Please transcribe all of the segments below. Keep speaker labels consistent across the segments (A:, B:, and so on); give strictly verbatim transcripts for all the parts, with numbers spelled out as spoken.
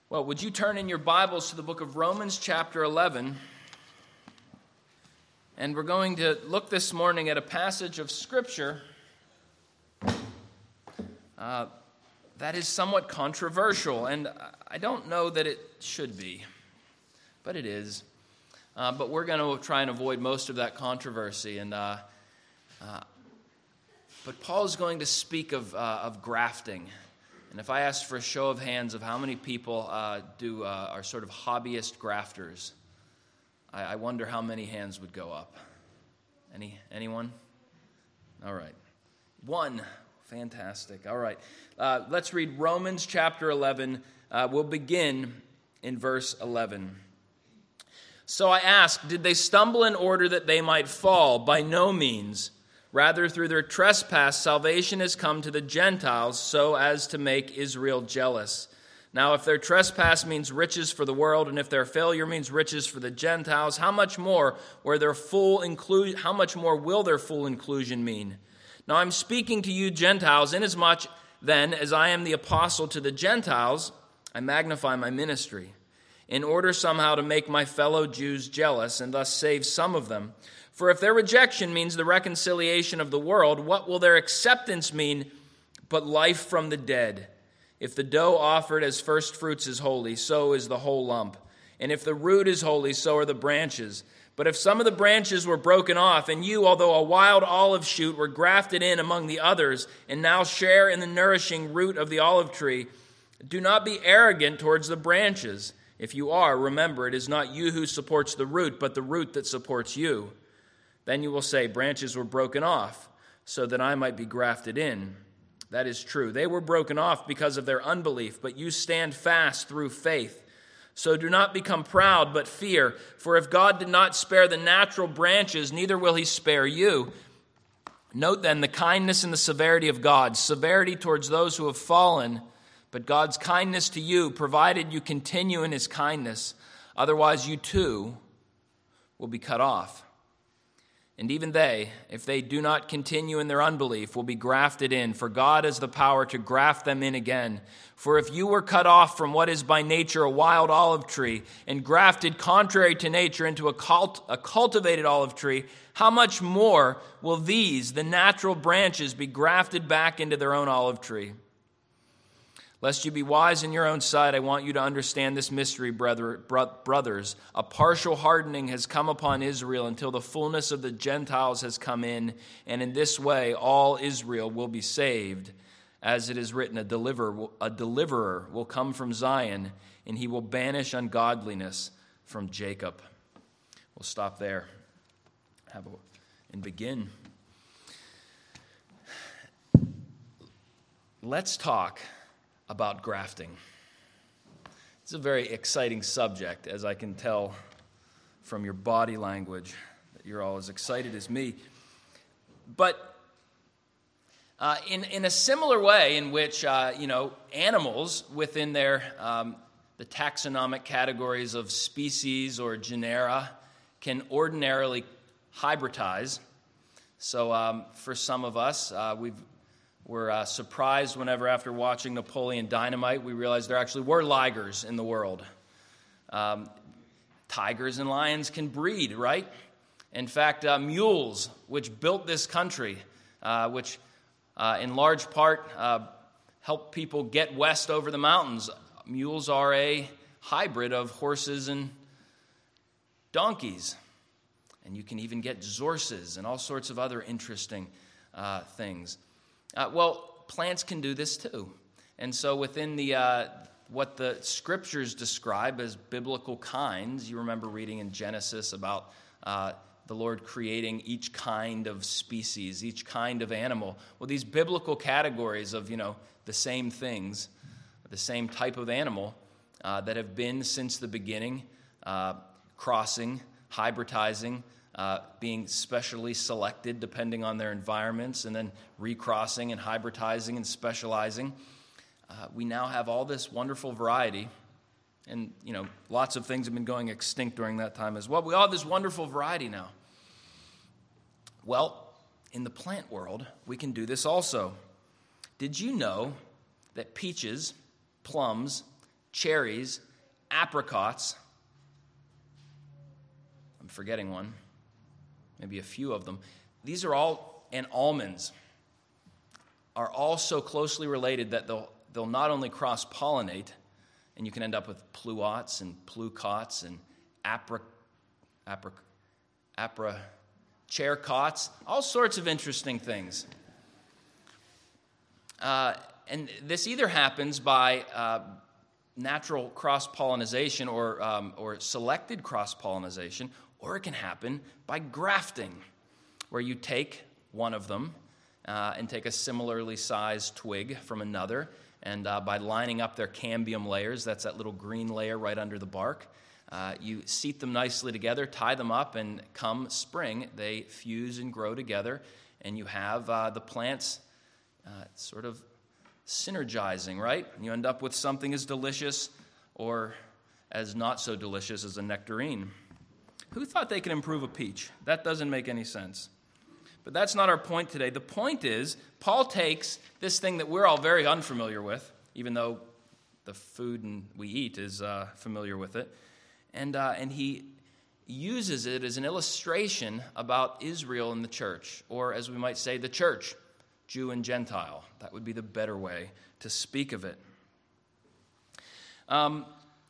A: Well, would you turn in your Bibles to the book of Romans chapter eleven? And we're going to look this morning at a passage of Scripture uh, that is somewhat controversial. And I don't know that it should be, but it is. Uh, but we're going to try and avoid most of that controversy. And uh, uh, But Paul is going to speak of, uh, of grafting. And if I asked for a show of hands of how many people uh, do uh, are sort of hobbyist grafters, I, I wonder how many hands would go up. Any anyone? All right, one. Fantastic. All right, uh, let's read Romans chapter eleven. Uh, we'll begin in verse eleven. So I ask, did they stumble in order that they might fall? By no means. Rather, through their trespass, salvation has come to the Gentiles so as to make Israel jealous. Now, if their trespass means riches for the world, and if their failure means riches for the Gentiles, how much more where their full inclu- how much more will their full inclusion mean? Now, I'm speaking to you Gentiles, inasmuch then as I am the apostle to the Gentiles, I magnify my ministry, in order somehow to make my fellow Jews jealous and thus save some of them. For if their rejection means the reconciliation of the world, what will their acceptance mean but life from the dead? If the dough offered as first fruits is holy, so is the whole lump. And if the root is holy, so are the branches. But if some of the branches were broken off, and you, although a wild olive shoot, were grafted in among the others, and now share in the nourishing root of the olive tree, do not be arrogant towards the branches. If you are, remember, it is not you who supports the root, but the root that supports you. Then you will say, branches were broken off, so that I might be grafted in. That is true. They were broken off because of their unbelief, but you stand fast through faith. So do not become proud, but fear. For if God did not spare the natural branches, neither will he spare you. Note then the kindness and the severity of God. Severity towards those who have fallen, but God's kindness to you, provided you continue in his kindness. Otherwise you too will be cut off. And even they, if they do not continue in their unbelief, will be grafted in, for God has the power to graft them in again. For if you were cut off from what is by nature a wild olive tree, and grafted contrary to nature into a, cult, a cultivated olive tree, how much more will these, the natural branches, be grafted back into their own olive tree? Lest you be wise in your own sight, I want you to understand this mystery, brother, brothers. A partial hardening has come upon Israel until the fullness of the Gentiles has come in, and in this way all Israel will be saved. As it is written, a deliverer, a deliverer will come from Zion, and he will banish ungodliness from Jacob. We'll stop there Have a, and begin. Let's talk about grafting. It's a very exciting subject, as I can tell from your body language that you're all as excited as me. But uh, in in a similar way in which uh, you know animals within their um, the taxonomic categories of species or genera can ordinarily hybridize. So um, for some of us, uh, we've We're uh, surprised whenever, after watching Napoleon Dynamite, we realized there actually were ligers in the world. Um, tigers and lions can breed, right? In fact, uh, mules, which built this country, uh, which uh, in large part uh, helped people get west over the mountains, mules are a hybrid of horses and donkeys. And you can even get zorses and all sorts of other interesting uh, things. Uh, well, plants can do this too. And so within the uh, what the scriptures describe as biblical kinds, you remember reading in Genesis about uh, the Lord creating each kind of species, each kind of animal. Well, these biblical categories of, you know, the same things, the same type of animal uh, that have been since the beginning, uh, crossing, hybridizing, Uh, being specially selected depending on their environments, and then recrossing and hybridizing and specializing. Uh, we now have all this wonderful variety, and you know, lots of things have been going extinct during that time as well. We all have this wonderful variety now. Well, in the plant world, we can do this also. Did you know that peaches, plums, cherries, apricots. I'm forgetting one, maybe a few of them. These are all, and almonds, are all so closely related that they'll, they'll not only cross-pollinate, and you can end up with pluots and plucots and apra, apra, apra, chaircots, all sorts of interesting things. Uh, and this either happens by uh, natural cross-pollination or, um, or selected cross-pollination, or it can happen by grafting, where you take one of them uh, and take a similarly sized twig from another, and uh, by lining up their cambium layers, that's that little green layer right under the bark, uh, you seat them nicely together, tie them up, and come spring, they fuse and grow together, and you have uh, the plants uh, sort of synergizing, right? And you end up with something as delicious or as not so delicious as a nectarine. Who thought they could improve a peach? That doesn't make any sense. But that's not our point today. The point is, Paul takes this thing that we're all very unfamiliar with, even though the food and we eat is uh, familiar with it, and uh, and he uses it as an illustration about Israel and the church, or as we might say, the church, Jew and Gentile. That would be the better way to speak of it. Um,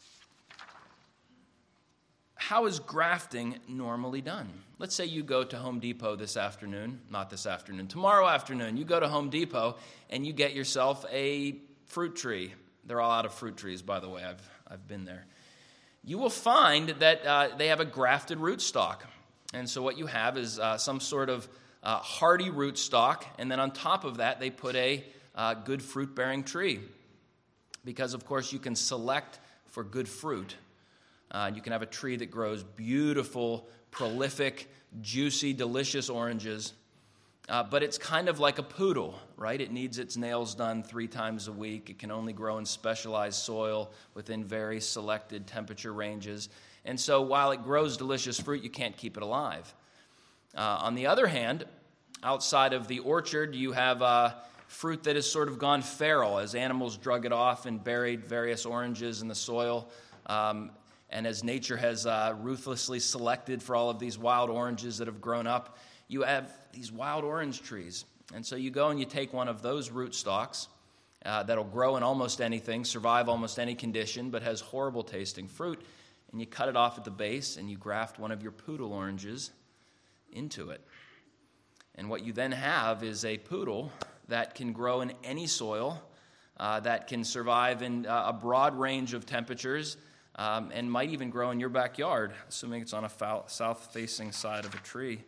A: how is grafting normally done? Let's say you go to Home Depot this afternoon, not this afternoon, tomorrow afternoon, you go to Home Depot and you get yourself a fruit tree. They're all out of fruit trees, by the way. I've, I've been there. You will find that uh, they have a grafted rootstock. And so what you have is uh, some sort of uh, hardy rootstock, and then on top of that, they put a uh, good fruit-bearing tree. Because, of course, you can select for good fruit. Uh, you can have a tree that grows beautiful, prolific, juicy, delicious oranges. Uh, but it's kind of like a poodle, right? It needs its nails done three times a week. It can only grow in specialized soil within very selected temperature ranges. And so while it grows delicious fruit, you can't keep it alive. Uh, on the other hand, outside of the orchard, you have uh, fruit that has sort of gone feral as animals drug it off and buried various oranges in the soil. Um, and as nature has uh, ruthlessly selected for all of these wild oranges that have grown up, you have these wild orange trees. And so you go and you take one of those rootstocks uh, that'll grow in almost anything, survive almost any condition, but has horrible tasting fruit, and you cut it off at the base and you graft one of your poodle oranges into it. And what you then have is a poodle that can grow in any soil, uh, that can survive in uh, a broad range of temperatures, um, and might even grow in your backyard, assuming it's on a fou- south-facing side of a tree.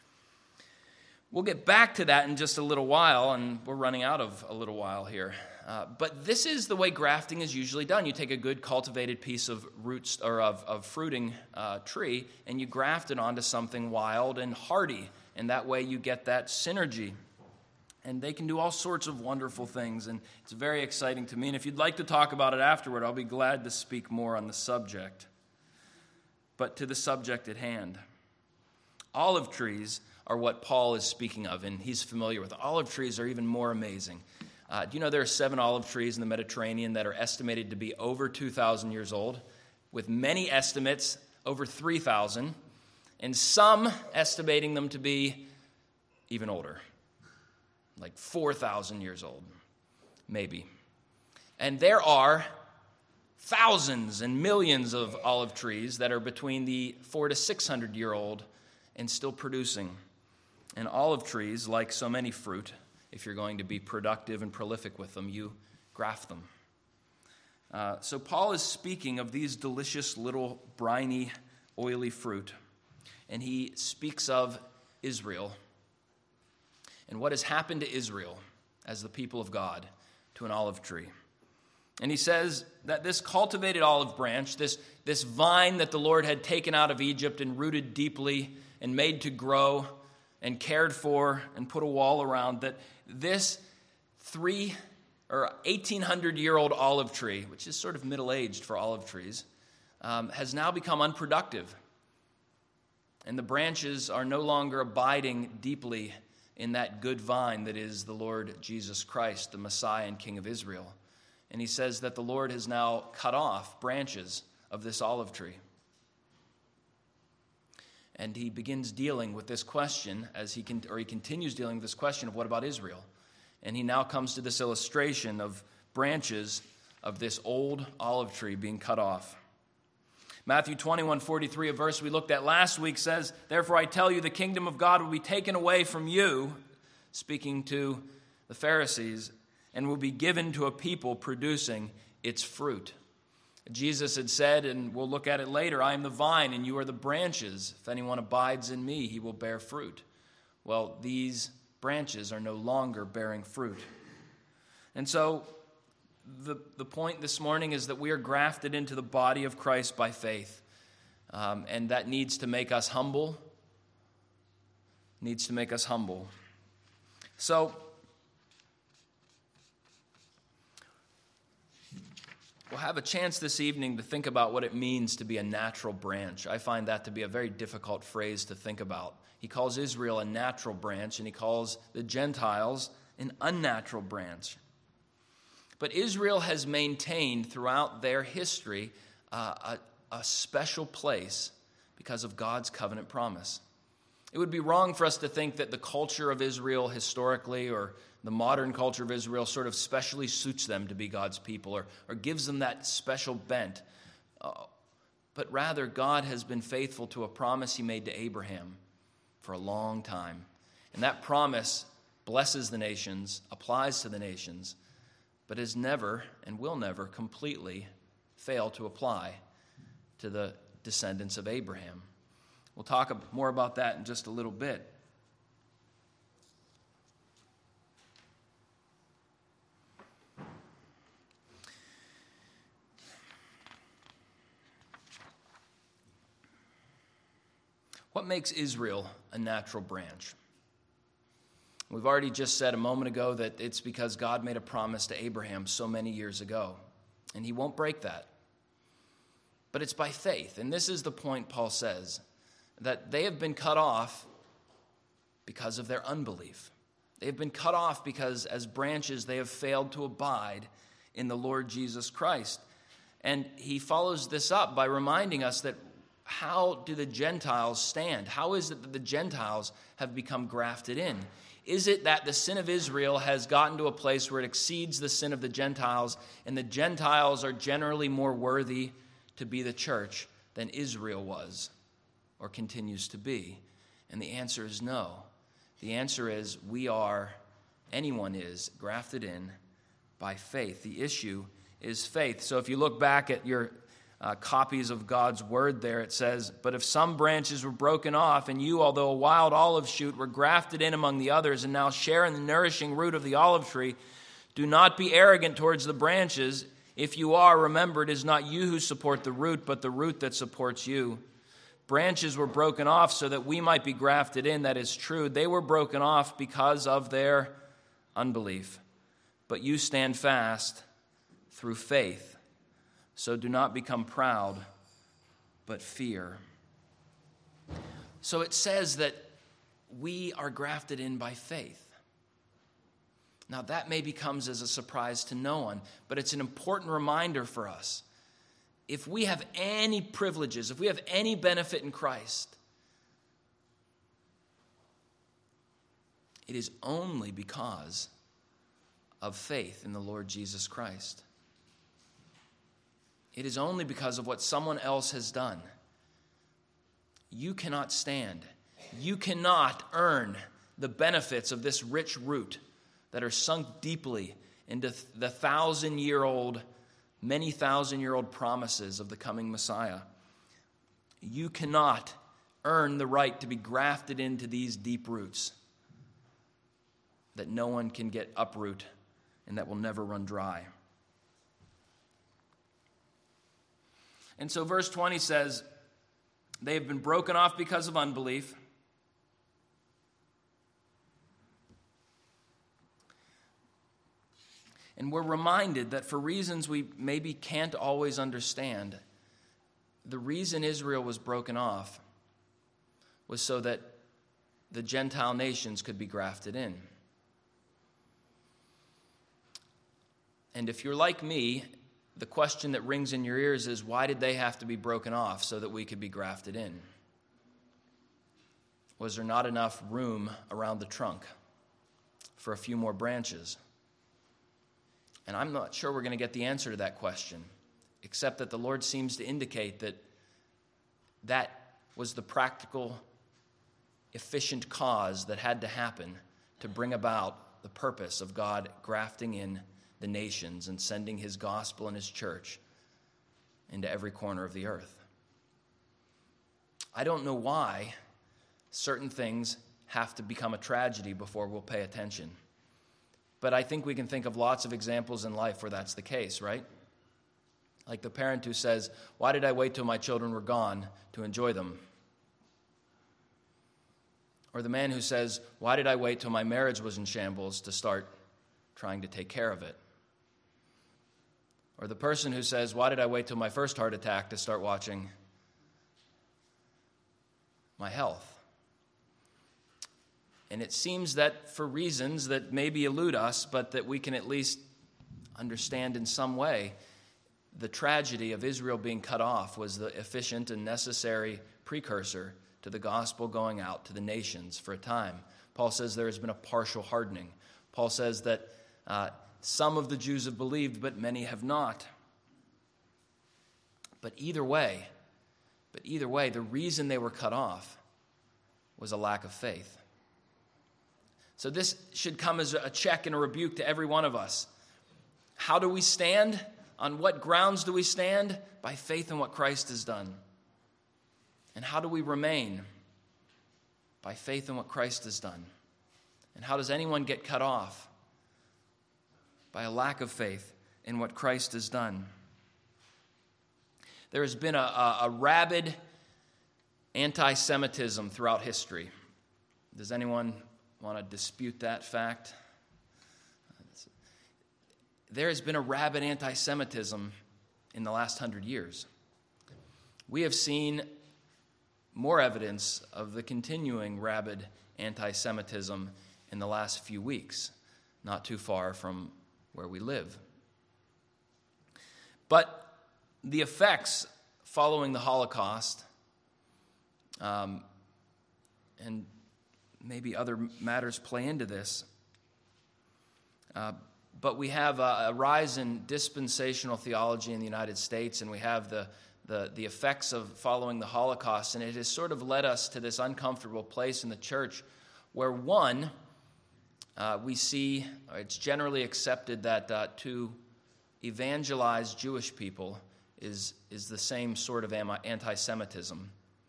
A: We'll get back to that in just a little while, and we're running out of a little while here. Uh, but this is the way grafting is usually done. You take a good cultivated piece of roots or of, of fruiting uh, tree, and you graft it onto something wild and hardy, and that way you get that synergy. And they can do all sorts of wonderful things, and it's very exciting to me. And if you'd like to talk about it afterward, I'll be glad to speak more on the subject. But to the subject at hand, olive trees are what Paul is speaking of, and he's familiar with. Olive trees are even more amazing. Uh, do you know there are seven olive trees in the Mediterranean that are estimated to be over two thousand years old, with many estimates over three thousand, and some estimating them to be even older, like four thousand years old, maybe. And there are thousands and millions of olive trees that are between the four to six hundred year old and still producing. And olive trees, like so many fruit, if you're going to be productive and prolific with them, you graft them. Uh, so Paul is speaking of these delicious little briny, oily fruit. And he speaks of Israel and what has happened to Israel as the people of God to an olive tree. And he says that this cultivated olive branch, this, this vine that the Lord had taken out of Egypt and rooted deeply and made to grow and cared for and put a wall around, that this three or eighteen hundred year old olive tree, which is sort of middle-aged for olive trees, um, has now become unproductive. And the branches are no longer abiding deeply in that good vine that is the Lord Jesus Christ, the Messiah and King of Israel. And he says that the Lord has now cut off branches of this olive tree. And he begins dealing with this question as he can, or he continues dealing with this question of what about Israel? And he now comes to this illustration of branches of this old olive tree being cut off. Matthew twenty-one forty-three, a verse we looked at last week, says, "Therefore I tell you, the kingdom of God will be taken away from you," speaking to the Pharisees, "and will be given to a people producing its fruit." Jesus had said, and we'll look at it later, "I am the vine and you are the branches. If anyone abides in me, he will bear fruit." Well, these branches are no longer bearing fruit. And so the, the point this morning is that we are grafted into the body of Christ by faith. Um, and that needs to make us humble. Needs to make us humble. So we'll have a chance this evening to think about what it means to be a natural branch. I find that to be a very difficult phrase to think about. He calls Israel a natural branch, and he calls the Gentiles an unnatural branch. But Israel has maintained throughout their history uh, a, a special place because of God's covenant promise. It would be wrong for us to think that the culture of Israel historically, or the modern culture of Israel, sort of specially suits them to be God's people, or, or gives them that special bent. Uh, but rather, God has been faithful to a promise he made to Abraham for a long time. And that promise blesses the nations, applies to the nations, but has never and will never completely fail to apply to the descendants of Abraham. We'll talk more about that in just a little bit. What makes Israel a natural branch? We've already just said a moment ago that it's because God made a promise to Abraham so many years ago, and he won't break that. But it's by faith, and this is the point Paul says, that they have been cut off because of their unbelief. They have been cut off because as branches they have failed to abide in the Lord Jesus Christ. And he follows this up by reminding us that how do the Gentiles stand? How is it that the Gentiles have become grafted in? Is it that the sin of Israel has gotten to a place where it exceeds the sin of the Gentiles, and the Gentiles are generally more worthy to be the church than Israel was or continues to be? And the answer is no. The answer is we are, anyone is, grafted in by faith. The issue is faith. So if you look back at your uh, copies of God's word there, it says, "But if some branches were broken off, and you, although a wild olive shoot, were grafted in among the others, and now share in the nourishing root of the olive tree, do not be arrogant towards the branches. If you are, remember, it is not you who support the root, but the root that supports you. Branches were broken off so that we might be grafted in. That is true. They were broken off because of their unbelief. But you stand fast through faith. So do not become proud, but fear." So it says that we are grafted in by faith. Now that maybe comes as a surprise to no one, but it's an important reminder for us. If we have any privileges, if we have any benefit in Christ, it is only because of faith in the Lord Jesus Christ. It is only because of what someone else has done. You cannot stand. You cannot earn the benefits of this rich root that are sunk deeply into the thousand-year-old, many thousand-year-old promises of the coming Messiah. You cannot earn the right to be grafted into these deep roots that no one can get uproot and that will never run dry. And so verse twenty says, they have been broken off because of unbelief. And we're reminded that for reasons we maybe can't always understand, the reason Israel was broken off was so that the Gentile nations could be grafted in. And if you're like me, the question that rings in your ears is, why did they have to be broken off so that we could be grafted in? Was there not enough room around the trunk for a few more branches? And I'm not sure we're going to get the answer to that question, except that the Lord seems to indicate that that was the practical, efficient cause that had to happen to bring about the purpose of God grafting in the nations and sending his gospel and his church into every corner of the earth. I don't know why certain things have to become a tragedy before we'll pay attention. But I think we can think of lots of examples in life where that's the case, right? Like the parent who says, why did I wait till my children were gone to enjoy them? Or the man who says, why did I wait till my marriage was in shambles to start trying to take care of it? Or the person who says, why did I wait till my first heart attack to start watching my health? And it seems that for reasons that maybe elude us, but that we can at least understand in some way, the tragedy of Israel being cut off was the efficient and necessary precursor to the gospel going out to the nations for a time. Paul says there has been a partial hardening. Paul says that uh, some of the Jews have believed, but many have not. But either way, but either way, the reason they were cut off was a lack of faith. So this should come as a check and a rebuke to every one of us. How do we stand? On what grounds do we stand? By faith in what Christ has done. And how do we remain? By faith in what Christ has done. And how does anyone get cut off? By a lack of faith in what Christ has done. There has been a, a, a rabid anti-Semitism throughout history. Does anyone want to dispute that fact? There has been a rabid anti-Semitism in the last hundred years. We have seen more evidence of the continuing rabid anti-Semitism in the last few weeks, not too far from where we live. But the effects following the Holocaust, um, and maybe other matters play into this, uh, but we have a, a rise in dispensational theology in the United States, and we have the, the, the effects of following the Holocaust, and it has sort of led us to this uncomfortable place in the church where, one, uh, we see, it's generally accepted that uh, to evangelize Jewish people is, is the same sort of anti-Semitism,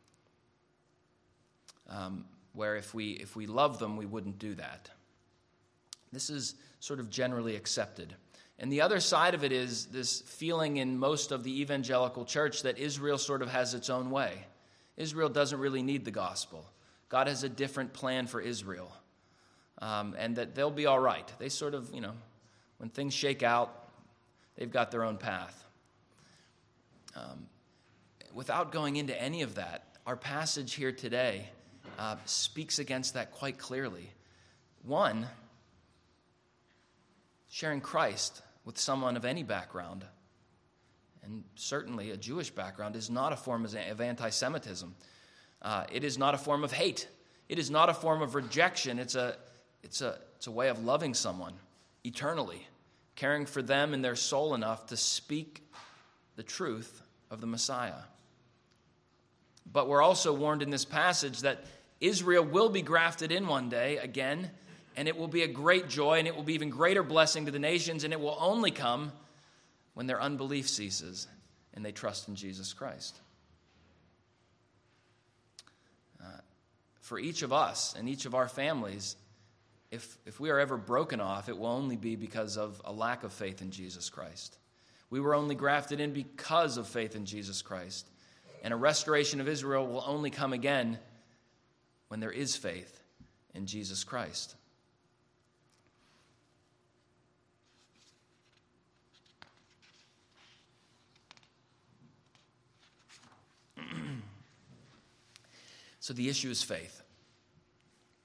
A: um, where if we, if we love them, we wouldn't do that. This is sort of generally accepted. And the other side of it is this feeling in most of the evangelical church that Israel sort of has its own way. Israel doesn't really need the gospel. God has a different plan for Israel. Um, and that they'll be all right. They sort of, you know, when things shake out, they've got their own path. Um, without going into any of that, our passage here today uh, speaks against that quite clearly. One, sharing Christ with someone of any background, and certainly a Jewish background, is not a form of anti-Semitism. Uh, it is not a form of hate. It is not a form of rejection. It's a, it's a, it's a way of loving someone eternally, caring for them and their soul enough to speak the truth of the Messiah. But we're also warned in this passage that Israel will be grafted in one day again, and it will be a great joy, and it will be even greater blessing to the nations, and it will only come when their unbelief ceases and they trust in Jesus Christ. Uh, for each of us and each of our families, if, if we are ever broken off, it will only be because of a lack of faith in Jesus Christ. We were only grafted in because of faith in Jesus Christ. And a restoration of Israel will only come again when there is faith in Jesus Christ. So the issue is faith.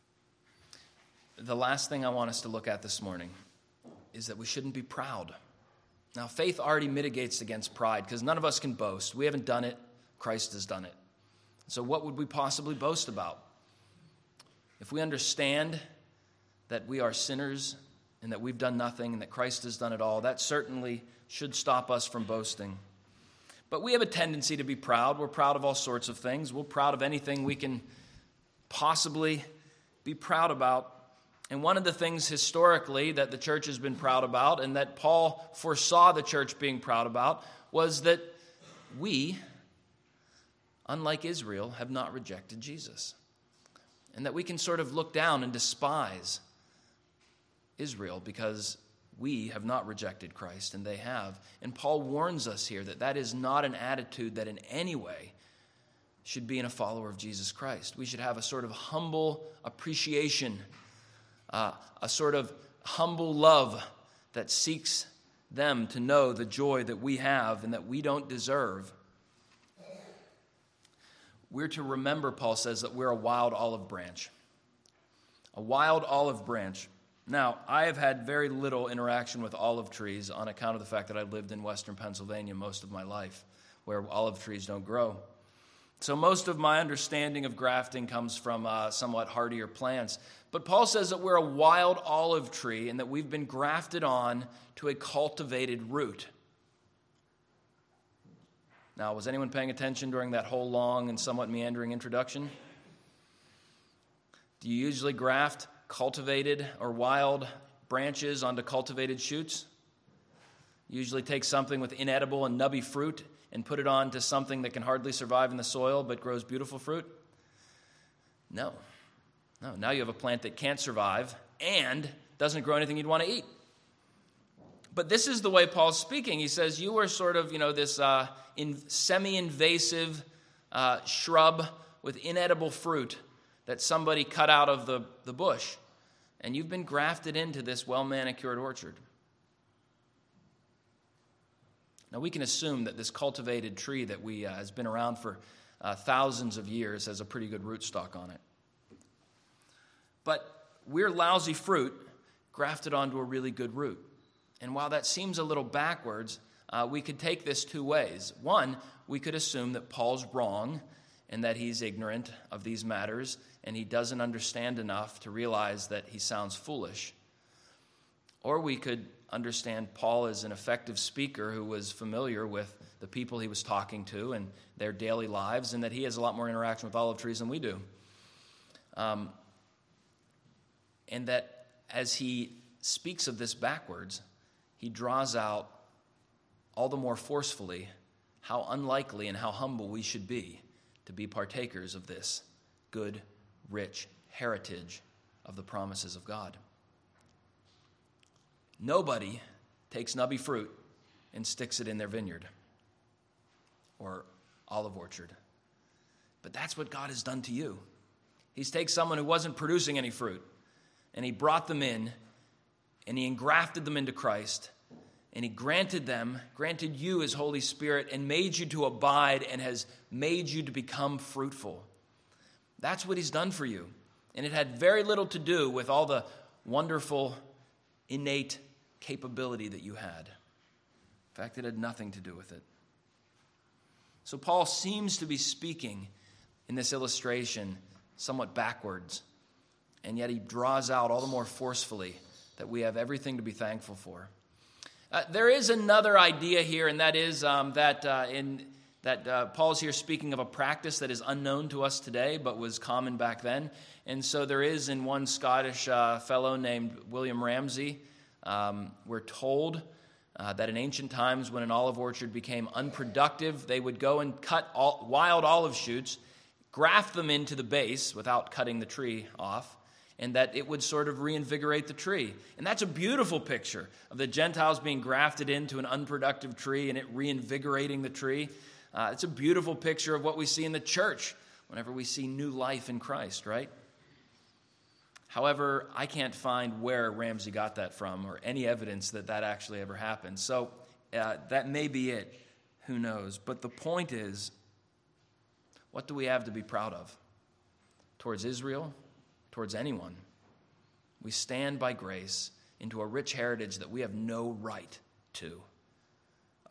A: The last thing I want us to look at this morning is that we shouldn't be proud Now, faith already mitigates against pride because none of us can boast. We haven't done it. Christ has done it. So what would we possibly boast about? If we understand that we are sinners and that we've done nothing and that Christ has done it all, that certainly should stop us from boasting. But we have a tendency to be proud. We're proud of all sorts of things. We're proud of anything we can possibly be proud about. And one of the things historically that the church has been proud about and that Paul foresaw the church being proud about was that we, unlike Israel, have not rejected Jesus. And that we can sort of look down and despise Israel because we have not rejected Christ and they have. And Paul warns us here that that is not an attitude that in any way should be in a follower of Jesus Christ. We should have a sort of humble appreciation, uh, a sort of humble love that seeks them to know the joy that we have and that we don't deserve. We're to remember, Paul says, that we're a wild olive branch. A wild olive branch. Now, I have had very little interaction with olive trees on account of the fact that I lived in western Pennsylvania most of my life, where olive trees don't grow. So most of my understanding of grafting comes from uh, somewhat hardier plants. But Paul says that we're a wild olive tree and that we've been grafted on to a cultivated root. Now, was anyone paying attention during that whole long and somewhat meandering introduction? Do you usually graft cultivated or wild branches onto cultivated shoots? You usually take something with inedible and nubby fruit and put it onto something that can hardly survive in the soil but grows beautiful fruit? No. No. Now you have a plant that can't survive and doesn't grow anything you'd want to eat. But this is the way Paul's speaking. He says, you are sort of, you know, this uh, in semi-invasive uh, shrub with inedible fruit that somebody cut out of the, the bush. And you've been grafted into this well-manicured orchard. Now, we can assume that this cultivated tree that we uh, has been around for uh, thousands of years has a pretty good rootstock on it. But we're lousy fruit grafted onto a really good root. And while that seems a little backwards, uh, we could take this two ways. One, we could assume that Paul's wrong and that he's ignorant of these matters and he doesn't understand enough to realize that he sounds foolish. Or we could understand Paul as an effective speaker who was familiar with the people he was talking to and their daily lives, and that he has a lot more interaction with olive trees than we do. Um, and that as he speaks of this backwards, he draws out all the more forcefully how unlikely and how humble we should be to be partakers of this good, rich heritage of the promises of God. Nobody takes nubby fruit and sticks it in their vineyard or olive orchard. But that's what God has done to you. He's taken someone who wasn't producing any fruit, and he brought them in, and he engrafted them into Christ, and he granted them, granted you his Holy Spirit, and made you to abide and has made you to become fruitful. That's what he's done for you. And it had very little to do with all the wonderful, innate capability that you had. In fact, it had nothing to do with it. So Paul seems to be speaking in this illustration somewhat backwards, and yet he draws out all the more forcefully that we have everything to be thankful for. Uh, there is another idea here, and that is um, that uh, in that uh, Paul's here speaking of a practice that is unknown to us today, but was common back then. And so there is in one Scottish uh, fellow named William Ramsay, um, we're told uh, that in ancient times when an olive orchard became unproductive, they would go and cut all, wild olive shoots, graft them into the base without cutting the tree off, and that it would sort of reinvigorate the tree. And that's a beautiful picture of the Gentiles being grafted into an unproductive tree and it reinvigorating the tree. Uh, it's a beautiful picture of what we see in the church whenever we see new life in Christ, right? However, I can't find where Ramsay got that from or any evidence that that actually ever happened. So uh, that may be it. Who knows? But the point is, what do we have to be proud of? Towards Israel? Towards anyone? We stand by grace into a rich heritage that we have no right to.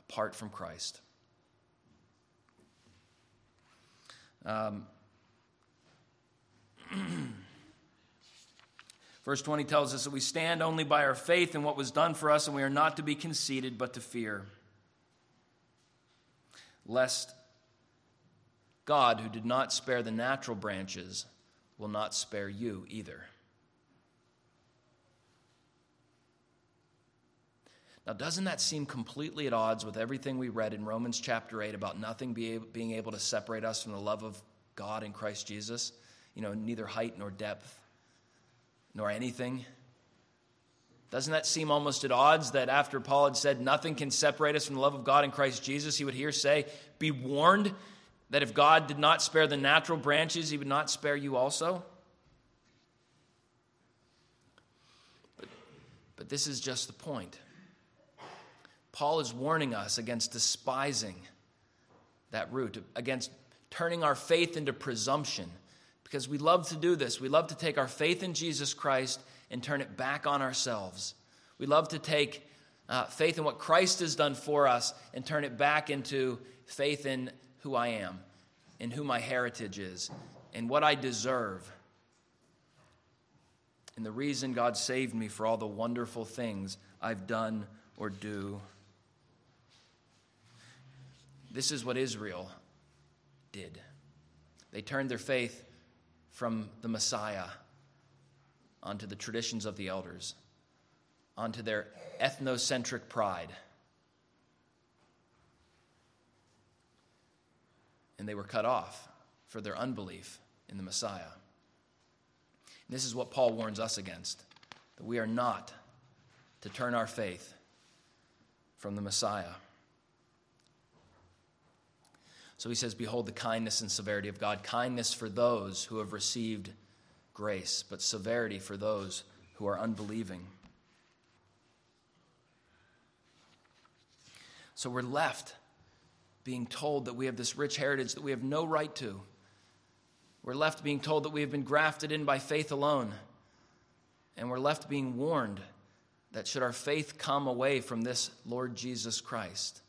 A: apart from Christ. Um, verse twenty tells us that we stand only by our faith in what was done for us, and we are not to be conceited, but to fear, lest God, who did not spare the natural branches, will not spare you either. Now, doesn't that seem completely at odds with everything we read in Romans chapter eight about nothing be able, being able to separate us from the love of God in Christ Jesus? You know, neither height nor depth, nor anything. Doesn't that seem almost at odds that after Paul had said nothing can separate us from the love of God in Christ Jesus, he would here say, be warned that if God did not spare the natural branches, he would not spare you also? But, but this is just the point. Paul is warning us against despising that root, against turning our faith into presumption, because we love to do this. We love to take our faith in Jesus Christ and turn it back on ourselves. We love to take uh, faith in what Christ has done for us and turn it back into faith in who I am, in who my heritage is, and what I deserve, and the reason God saved me for all the wonderful things I've done or do. This is what Israel did. They turned their faith from the Messiah onto the traditions of the elders, onto their ethnocentric pride. And they were cut off for their unbelief in the Messiah. And this is what Paul warns us against, that we are not to turn our faith from the Messiah. So he says, behold the kindness and severity of God. Kindness for those who have received grace, but severity for those who are unbelieving. So we're left being told that we have this rich heritage that we have no right to. We're left being told that we have been grafted in by faith alone. And we're left being warned that should our faith come away from this Lord Jesus Christ,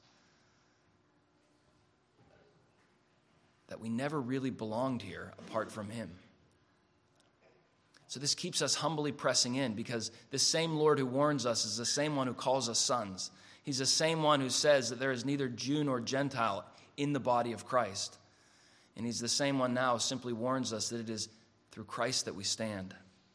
A: that we never really belonged here apart from him. So this keeps us humbly pressing in, because this same Lord who warns us is the same one who calls us sons. He's the same one who says that there is neither Jew nor Gentile in the body of Christ. And he's the same one now who simply warns us that it is through Christ that we stand.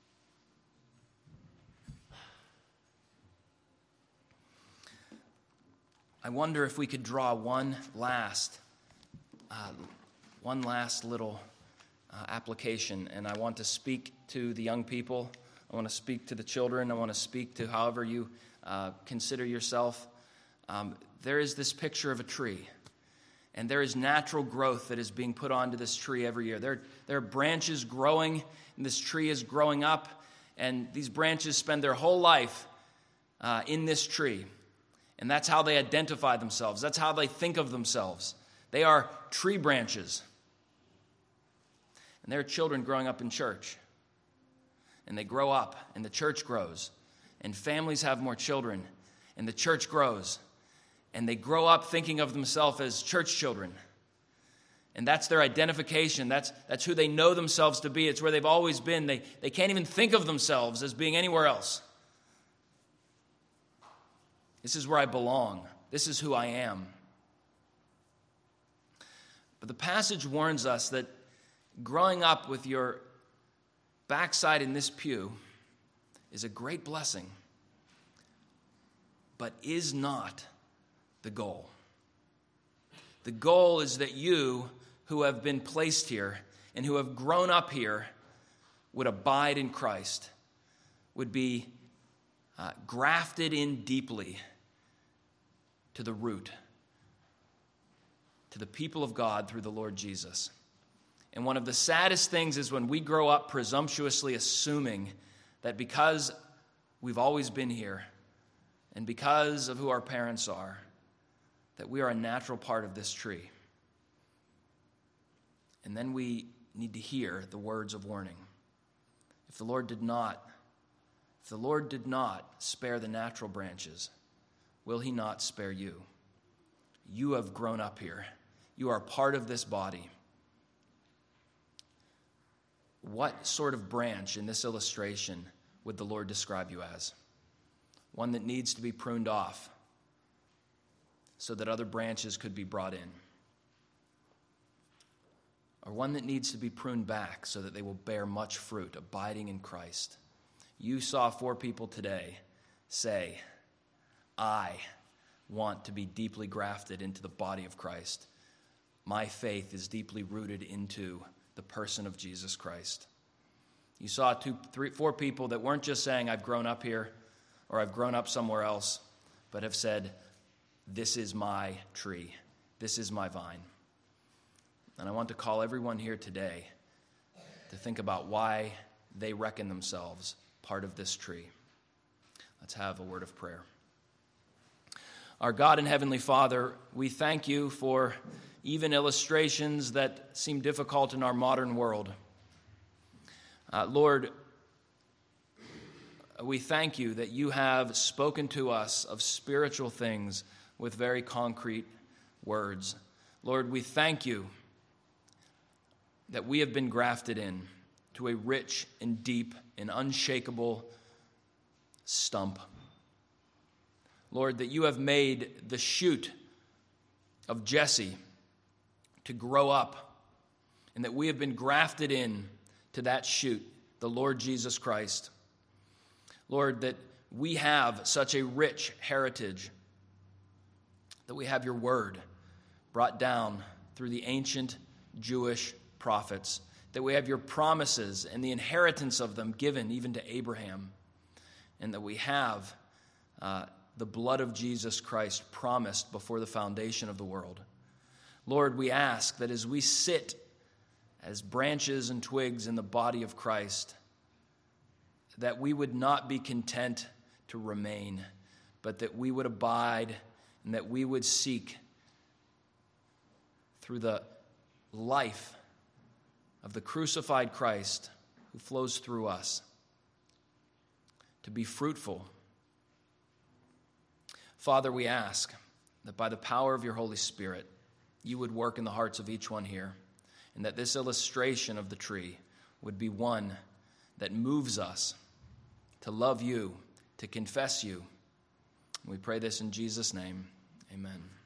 A: I wonder if we could draw one last uh, One last little uh, application, and I want to speak to the young people. I want to speak to the children. I want to speak to however you uh, consider yourself. Um, there is this picture of a tree, and there is natural growth that is being put onto this tree every year. There, there are branches growing, and this tree is growing up, and these branches spend their whole life uh, in this tree, and that's how they identify themselves. That's how they think of themselves. They are tree branches. And there are children growing up in church. And they grow up, and the church grows. And families have more children, and the church grows. And they grow up thinking of themselves as church children. And that's their identification. That's, that's who they know themselves to be. It's where they've always been. They, they can't even think of themselves as being anywhere else. This is where I belong. This is who I am. But the passage warns us that growing up with your backside in this pew is a great blessing, but is not the goal. The goal is that you, who have been placed here and who have grown up here, would abide in Christ, would be uh, grafted in deeply to the root, to the people of God through the Lord Jesus. And one of the saddest things is when we grow up presumptuously assuming that because we've always been here and because of who our parents are, that we are a natural part of this tree. And then we need to hear the words of warning. If the Lord did not, if the Lord did not spare the natural branches, will he not spare you? You have grown up here. You are part of this body. What sort of branch in this illustration would the Lord describe you as? One that needs to be pruned off so that other branches could be brought in? Or one that needs to be pruned back so that they will bear much fruit, abiding in Christ? You saw four people today say, I want to be deeply grafted into the body of Christ. My faith is deeply rooted into the person of Jesus Christ. You saw two, three, four people that weren't just saying, I've grown up here or I've grown up somewhere else, but have said, this is my tree. This is my vine. And I want to call everyone here today to think about why they reckon themselves part of this tree. Let's have a word of prayer. Our God and Heavenly Father, we thank you for even illustrations that seem difficult in our modern world. Uh, Lord, we thank you that you have spoken to us of spiritual things with very concrete words. Lord, we thank you that we have been grafted in to a rich and deep and unshakable stump. Lord, that you have made the shoot of Jesse to grow up, and that we have been grafted in to that shoot, the Lord Jesus Christ. Lord, that we have such a rich heritage, that we have your word brought down through the ancient Jewish prophets, that we have your promises and the inheritance of them given even to Abraham, and that we have uh, the blood of Jesus Christ promised before the foundation of the world. Lord, we ask that as we sit as branches and twigs in the body of Christ, that we would not be content to remain, but that we would abide and that we would seek through the life of the crucified Christ who flows through us to be fruitful. Father, we ask that by the power of your Holy Spirit, you would work in the hearts of each one here, and that this illustration of the tree would be one that moves us to love you, to confess you. We pray this in Jesus' name. Amen.